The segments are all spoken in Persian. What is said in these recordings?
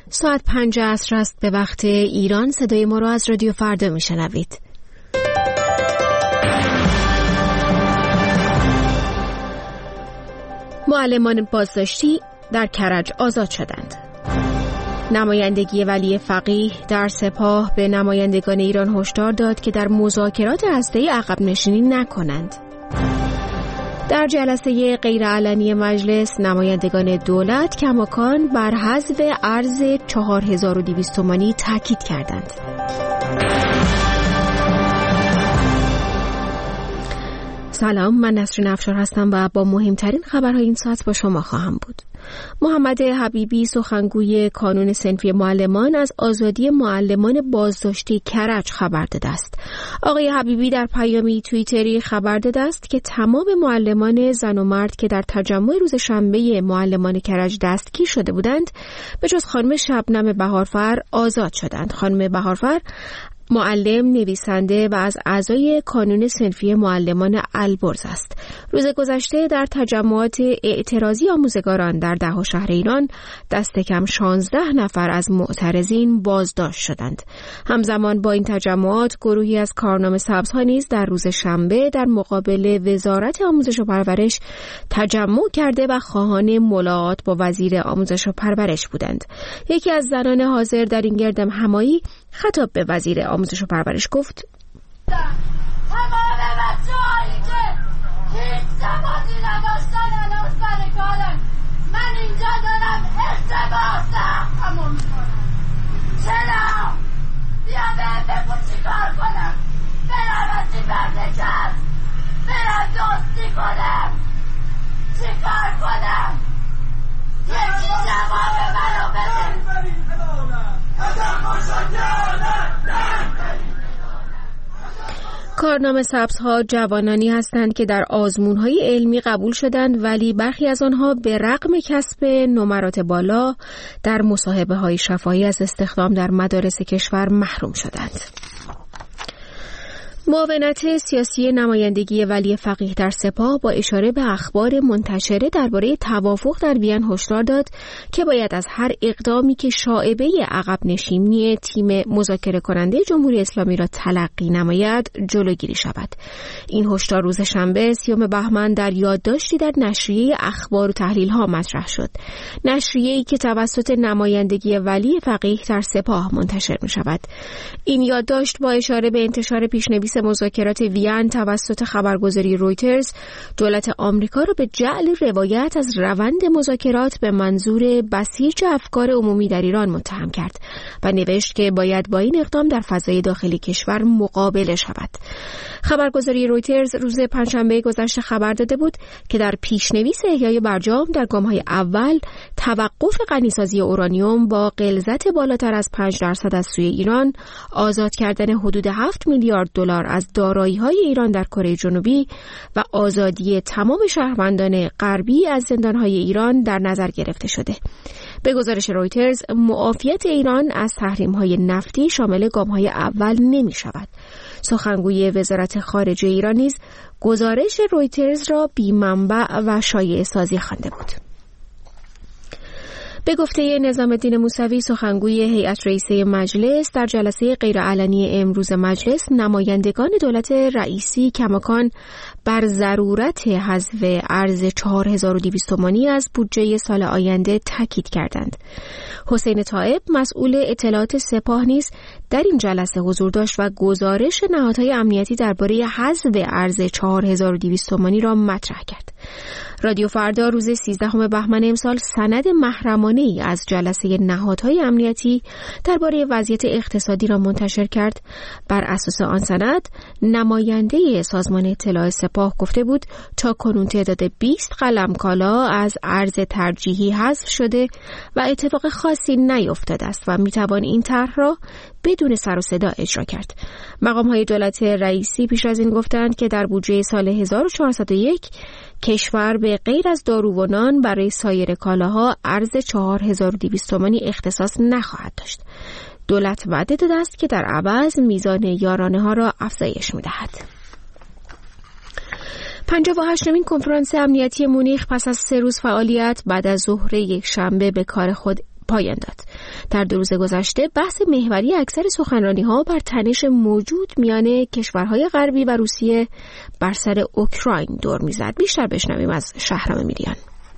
ساعت 5 عصر است به وقت ایران. صدای ما را از رادیو فردا میشنوید. معلمان بازداشتی در کرج آزاد شدند. نمایندگی ولی فقیه در سپاه به نمایندگان ایران هشدار داد که در مذاکرات هسته‌ای عقب نشینی نکنند. در جلسه غیرعلنی مجلس نمایندگان دولت کماکان بر حذف ارز 4200 تومانی تاکید کردند. سلام، من نسرین افشار هستم و با مهمترین خبرهای این ساعت با شما خواهم بود. محمد حبیبی سخنگوی کانون صنفی معلمان از آزادی معلمان بازداشتی کرج خبر داده است. آقای حبیبی در پیامی توییتری خبر داده است که تمام معلمان زن و مرد که در تجمع روز شنبه معلمان کرج دستگیر شده بودند به جز خانم شبنم بهارفر آزاد شدند. خانم بهارفر معلم، نویسنده و از اعضای کانون صنفی معلمان البرز است. روز گذشته در تجمعات اعتراضی آموزگاران در 10 شهر ایران دست کم 16 نفر از معترضین بازداشت شدند. همزمان با این تجمعات گروهی از کارنامه سبزها نیز در روز شنبه در مقابل وزارت آموزش و پرورش تجمع کرده و خواهان ملاقات با وزیر آموزش و پرورش بودند. یکی از زنان حاضر در این گردم همایی خطاب به وزیر آموزش و پرورش گفت: تمام بچه‌هایی که هیچ ثباتی نداشتن الان سر کارن، من اینجا دارم اشتباه تموم میکنم. چرا؟ بیا بگو چی کار کنم؟ برم از این مملکت، برم دوستی کنم، چی کار کنم؟ یکی جواب منو بده. کارنامه سبزها جوانانی هستند که در آزمون‌های علمی قبول شدند، ولی برخی از آنها به رغم کسب نمرات بالا در مصاحبه‌های شفاهی از استخدام در مدارس کشور محروم شدند. معاونت سیاسی نمایندگی ولی فقیه در سپاه با اشاره به اخبار منتشره درباره توافق در وین هشدار داد که باید از هر اقدامی که شائبه عقب نشینی تیم مذاکره کننده جمهوری اسلامی را تلقی نماید جلوگیری شود. این هشدار روز شنبه 30 بهمن در یادداشتی در نشریه اخبار و تحلیل ها مطرح شد. نشریه‌ای که توسط نمایندگی ولی فقیه در سپاه منتشر می شود. این یادداشت با اشاره به انتشار پیشنویس مذاکرات وین توسط خبرگزاری رویترز دولت آمریکا را به جعل روایت از روند مذاکرات به منظور بسیج افکار عمومی در ایران متهم کرد و نوشت که باید با این اقدام در فضای داخلی کشور مقابله شود. خبرگزاری رویترز روز پنجشنبه گذشته خبر داده بود که در پیشنویس احیای برجام در گام‌های اول توقف غنیسازی اورانیوم با غلظت بالاتر از 5% از سوی ایران، آزاد کردن حدود 7 میلیارد دلار از دارایی‌های ایران در کره جنوبی و آزادی تمام شهروندان غربی از زندان‌های ایران در نظر گرفته شده. به گزارش رویترز معافیت ایران از تحریم‌های نفتی شامل گام‌های اول نمی‌شود. سخنگوی وزارت خارجه ایران نیز گزارش رویترز را بی‌منبع و شایعه سازی خوانده بود. به گفته نظام الدین موسوی سخنگوی هیئت رئیسه مجلس در جلسه غیرعلنی امروز مجلس نمایندگان دولت رئیسی کماکان بر ضرورت حذف ارز 4200 تومانی از بودجه سال آینده تاکید کردند. حسین طایب مسئول اطلاعات سپاه نیز در این جلسه حضور داشت و گزارش نهادهای امنیتی درباره حذف ارز 4200 تومانی را مطرح کرد. رادیو فردا روز 13 بهمن امسال سند محرمانه‌ای از جلسه نهادهای امنیتی درباره وضعیت اقتصادی را منتشر کرد. بر اساس آن سند نماینده سازمان اطلاع سپاه گفته بود تا کنون تعداد 20 قلم کالا از ارز ترجیحی حذف شده و اتفاق خاصی نیفتاده است و میتوان این طرح را بدون سر و صدا اجرا کرد. مقام‌های دولت رئیسی پیش از این گفتند که در بودجه سال 1401 کشور به غیر از دارو و نان برای سایر کالاها ارز 4200 تومانی اختصاص نخواهد داشت. دولت وعده داده است که در عوض میزان یارانه ها را افزایش می‌دهد. 58مین کنفرانس امنیتی مونیخ پس از 3 روز فعالیت بعد از ظهر یک شنبه به کار خود پایان داد. در 2 روز گذشته بحث محوری اکثر سخنرانی‌ها بر تنش موجود میان کشورهای غربی و روسیه بر سر اوکراین دور می‌زد. بیشتر بشنویم از شهرام میریان.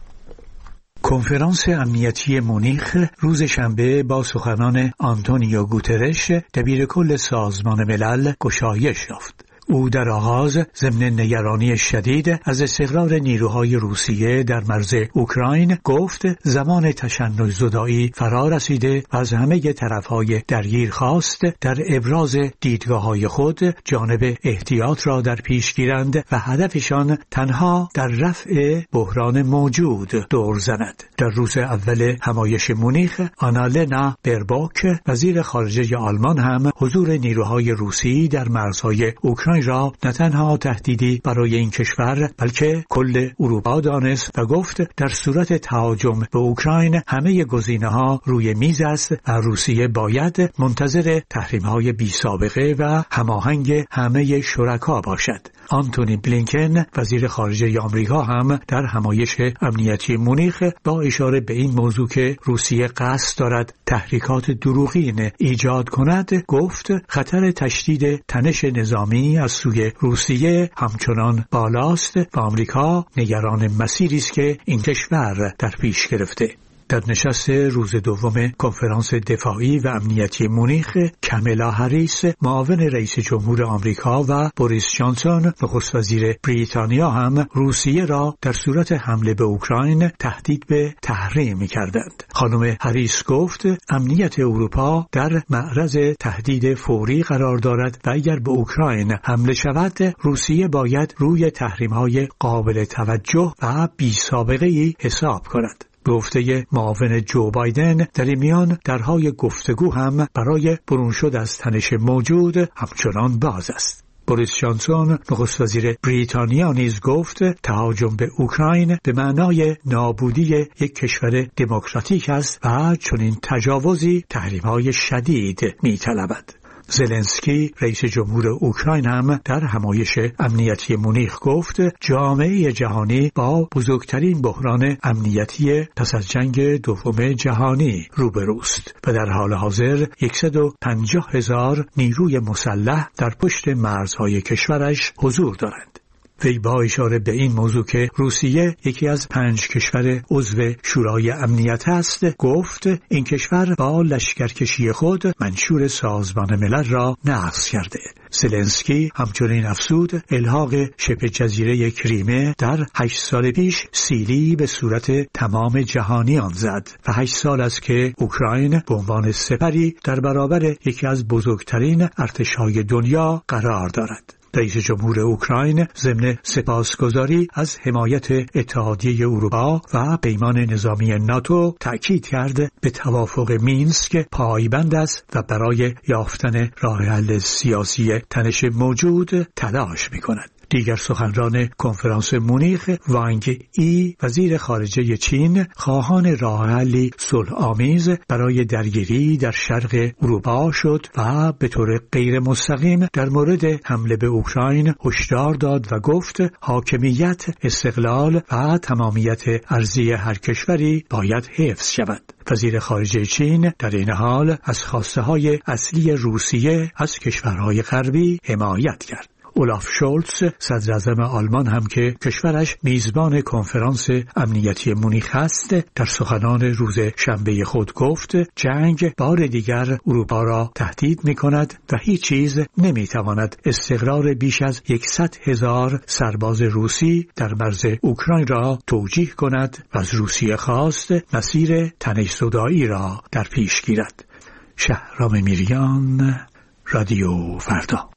کنفرانس امنیتی مونیخ روز شنبه با سخنان آنتونیو گوترش دبیرکل سازمان ملل گشایش یافت. او در آغاز ضمن نگرانی شدید از استقرار نیروهای روسیه در مرز اوکراین گفت زمان تشنج‌زدایی فرا رسیده و از همه طرفهای درگیر خواست در ابراز دیدگاه‌های خود جانب احتیاط را در پیش گیرند و هدفشان تنها در رفع بحران موجود دور زند. در روز اول همایش مونیخ آنالنا برباک وزیر خارجه آلمان هم حضور نیروهای روسی در مرزهای اوکراین را نه تنها تهدیدی برای این کشور بلکه کل اروپا دانست و گفت در صورت تهاجم به اوکراین همه گزینه‌ها روی میز است و روسیه باید منتظر تحریم‌های بی‌سابقه و هماهنگ همه شرکا باشد. آنتونی بلینکن وزیر خارجه آمریکا هم در همایش امنیتی مونیخ با اشاره به این موضوع که روسیه قصد دارد تحریکات دروغین ایجاد کند گفت خطر تشدید تنش نظامی از سوی روسیه همچنان بالاست و آمریکا نگران مسیری است که این کشور در پیش گرفته. در نشست روز دوم کنفرانس دفاعی و امنیتی مونیخ کاملا هریس معاون رئیس جمهور آمریکا و بوریس جانسون نخست وزیر بریتانیا هم روسیه را در صورت حمله به اوکراین تهدید به تحریم کردند. خانم هریس گفت امنیت اروپا در معرض تهدید فوری قرار دارد و اگر به اوکراین حمله شود روسیه باید روی تحریم‌های قابل توجه و بی‌سابقه‌ای حساب کند. به گفته معاون جو بایدن در این میان درهای گفتگو هم برای برون شد از تنش موجود همچنان باز است. بوریس جانسون نخست وزیر بریتانیا نیز گفت تهاجم به اوکراین به معنای نابودی یک کشور دموکراتیک است و چنین تجاوزی تحریم‌های شدید می‌طلبد. زلنسکی رئیس جمهور اوکراین هم در همایش امنیتی مونیخ گفت جامعه جهانی با بزرگترین بحران امنیتی پس از جنگ دوم جهانی روبروست و در حال حاضر 150,000 نیروی مسلح در پشت مرزهای کشورش حضور دارند. وی با اشاره به این موضوع که روسیه یکی از 5 کشور عضو شورای امنیت است گفت این کشور با لشکرکشی خود منشور سازمان ملل را نقض کرده. زلنسکی همچنین افزود الحاق شبه جزیره کریمه در 8 سال پیش سیلی به صورت تمام جهانیان زد و 8 سال است که اوکراین به عنوان سپری در برابر یکی از بزرگترین ارتش‌های دنیا قرار دارد. رئیس جمهور اوکراین ضمن سپاسگزاری از حمایت اتحادیه اروپا و پیمان نظامی ناتو تأکید کرد به توافق مینسک پایبند است و برای یافتن راه حل سیاسی تنش موجود تلاش می‌کند. دیگر سخنران کنفرانس مونیخ وانگ ای وزیر خارجه چین خواهان راه حلی صلح‌آمیز برای درگیری در شرق اروپا شد و به طور غیر مستقیم در مورد حمله به اوکراین هشدار داد و گفت حاکمیت، استقلال و تمامیت ارضی هر کشوری باید حفظ شود. وزیر خارجه چین در این حال از خواسته‌های اصلی روسیه از کشورهای غربی حمایت کرد. اولاف شولتز صدر اعظم آلمان هم که کشورش میزبان کنفرانس امنیتی مونیخ است در سخنان روز شنبه خود گفت جنگ بار دیگر اروپا را تهدید می کند و هیچ چیز نمی تواند استقرار بیش از 100,000 سرباز روسی در مرز اوکراین را توجیه کند و از روسیه خواست مسیر تنش‌زدایی را در پیش گیرد. شهرام میریان، رادیو فردا.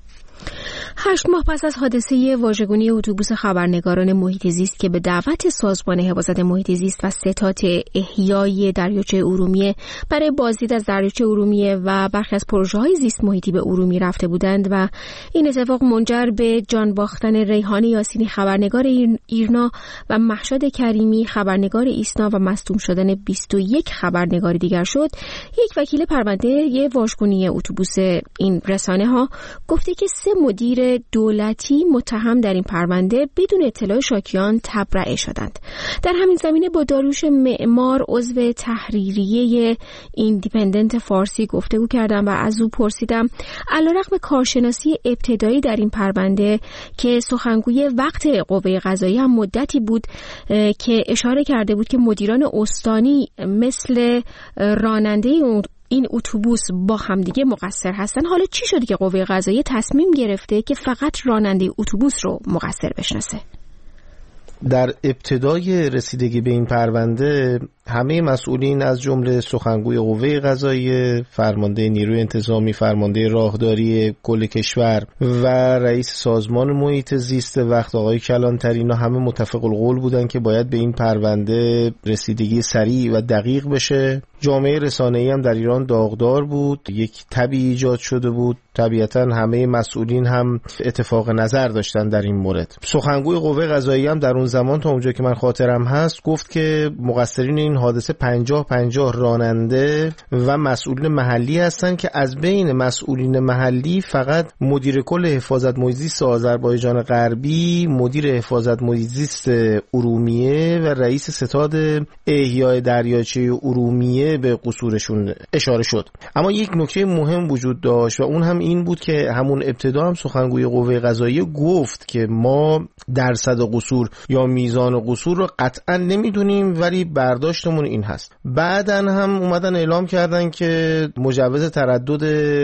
8 ماه پس از حادثه واژگونی اتوبوس خبرنگاران محیط زیست که به دعوت سازمان حفاظت محیط زیست و ستاد احیای دریاچه ارومیه برای بازدید از دریاچه ارومیه و برخی از پروژه‌های زیست محیطی به ارومیه رفته بودند و این اتفاق منجر به جان باختن ریحان یاسینی خبرنگار ایرنا و مهشاد کریمی خبرنگار ایسنا و مصدوم شدن 21 خبرنگار دیگر شد، یک وکیل پرونده واژگونی اتوبوس این رسانه ها گفته که 3 مدیر دولتی متهم در این پرونده بدون اطلاع شاکیان تبرئه شدند. در همین زمینه با داریوش معمار عضو تحریریه ایندیپندنت فارسی گفتگو کردم و از او پرسیدم علیرغم کارشناسی ابتدایی در این پرونده که سخنگوی وقت قوه قضاییه هم مدتی بود که اشاره کرده بود که مدیران استانی مثل راننده این اتوبوس با همدیگه مقصر هستن، حالا چی شده که قوه قضاییه تصمیم گرفته که فقط راننده اتوبوس رو مقصر بشناسه؟ در ابتدای رسیدگی به این پرونده همه مسئولین از جمله سخنگوی قوه قضاییه، فرمانده نیروی انتظامی، فرمانده راهداری کل کشور و رئیس سازمان محیط زیست وقت آقای کلانتری، اینا همه متفق القول بودن که باید به این پرونده رسیدگی سریع و دقیق بشه. جامعه رسانه‌ای هم در ایران داغدار بود، یک تبی ایجاد شده بود، طبیعتاً همه مسئولین هم اتفاق نظر داشتن در این مورد. سخنگوی قوه قضاییه هم در اون زمان تا اونجا که من خاطرم هست گفت که مقصرین این حادثه 50-50 راننده و مسئولین محلی هستن که از بین مسئولین محلی فقط مدیر کل حفاظت محیط زیست آذربایجان غربی، مدیر حفاظت محیط زیست ارومیه و رئیس ستاد احیای دریاچه ارومیه به قصورشون اشاره شد. اما یک نکته مهم وجود داشت و اون هم این بود که همون ابتدا هم سخنگوی قوه قضاییه گفت که ما درصد قصور یا میزان قصور رو قطعا نمیدونیم ولی برداشتمون این هست. بعدن هم اومدن اعلام کردن که مجوز تردد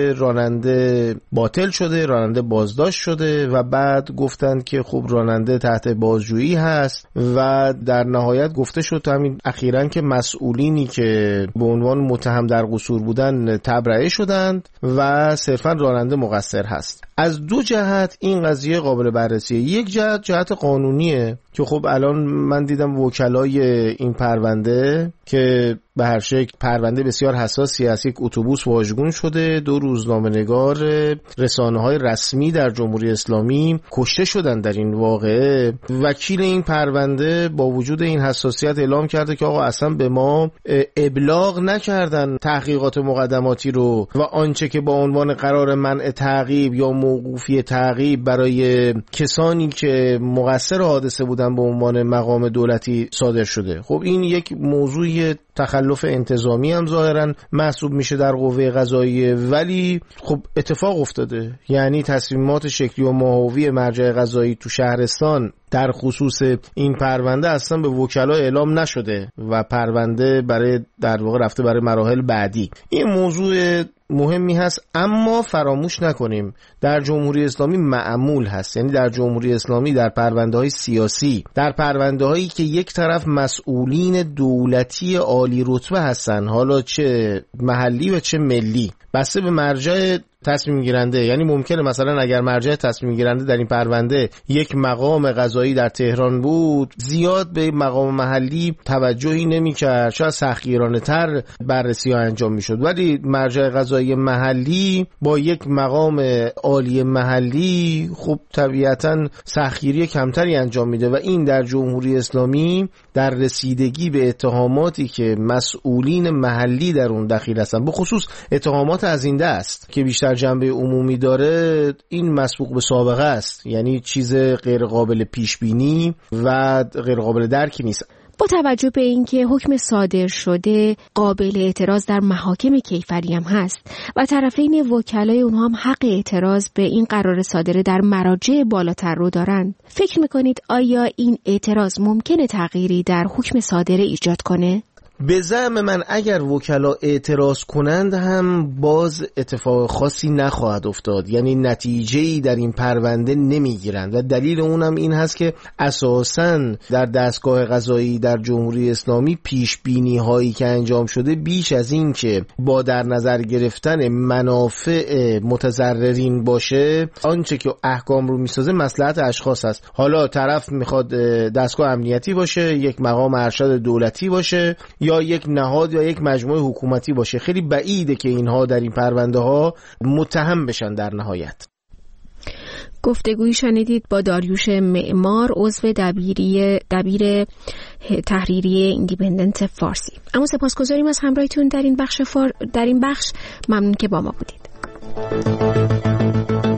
راننده باطل شده، راننده بازداشت شده و بعد گفتن که خب راننده تحت بازجویی هست و در نهایت گفته شد همین اخیراً که مسئولینی که به عنوان متهم در قصور بودن تبرئه شدند و صرفاً راننده مقصر هست. از دو جهت این قضیه قابل بررسیه. یک جهت قانونیه که خب الان من دیدم وکلای این پرونده که به هر شکل پرونده بسیار حساسی است، یک اتوبوس واژگون شده، 2 روزنامه‌نگار رسانه‌های رسمی در جمهوری اسلامی کشته شدن در این واقعه. وکیل این پرونده با وجود این حساسیت اعلام کرده که آقا اصلا به ما ابلاغ نکردن تحقیقات مقدماتی رو و آنچه که با عنوان قرار منع تعقیب یا موقوفی تعقیب برای کسانی که مقصر حادثه بودن به عنوان مقام دولتی صادر شده. خب این یک موضوع تخلف انتظامی هم ظاهرا محسوب میشه در قوه قضاییه، ولی خب اتفاق افتاده. یعنی تصمیمات شکلی و ماهوی مرجع قضایی تو شهرستان در خصوص این پرونده اصلا به وکلا اعلام نشده و پرونده برای در واقع رفته برای مراحل بعدی. این موضوع مهمی هست، اما فراموش نکنیم در جمهوری اسلامی معمول هست، یعنی در جمهوری اسلامی در پرونده‌های سیاسی، در پرونده‌هایی که یک طرف مسئولین دولتی عالی رتبه هستن، حالا چه محلی و چه ملی، بسته به مرجع تصمیم گیرنده. یعنی ممکنه مثلا اگر مرجع تصمیم گیرنده در این پرونده یک مقام قضایی در تهران بود، زیاد به مقام محلی توجهی نمی‌کرد، شاید سختگیرانه‌تر بررسی‌ها انجام می‌شد، ولی مرجع قضایی محلی با یک مقام عالی محلی خب طبیعتاً سختگیری کمتری انجام میده و این در جمهوری اسلامی در رسیدگی به اتهاماتی که مسئولین محلی در اون دخیل هستن، به خصوص اتهامات ازینده است که بیشتر جنبه عمومی داره، این مسبوق به سابقه است، یعنی چیز غیر قابل پیش بینی و غیر قابل درکی نیست. با توجه به اینکه حکم صادر شده قابل اعتراض در محاکم کیفری هم هست و طرفین وکلای اونها هم حق اعتراض به این قرار صادره در مراجع بالاتر رو دارن، فکر میکنید آیا این اعتراض ممکنه تغییری در حکم صادره ایجاد کنه؟ به زعم من اگر وکلا اعتراض کنند هم باز اتفاق خاصی نخواهد افتاد، یعنی نتیجه‌ای در این پرونده نمیگیرند و دلیل اونم این هست که اساساً در دستگاه قضایی در جمهوری اسلامی پیش بینی هایی که انجام شده بیش از این که با در نظر گرفتن منافع متضررین باشه، آنچه که احکام رو میسازه مصلحت اشخاص است. حالا طرف میخواد دستگاه امنیتی باشه، یک مقام ارشد دولتی باشه یا یک نهاد یا یک مجموعه حکومتی باشه، خیلی بعیده که اینها در این پرونده ها متهم بشن در نهایت. گفتگویی شنیدید با داریوش معمار عضو دبیر تحریریه ایندیپندنت فارسی. اما سپاسگزاریم از همراهیتون در این بخش ممنون که با ما بودید.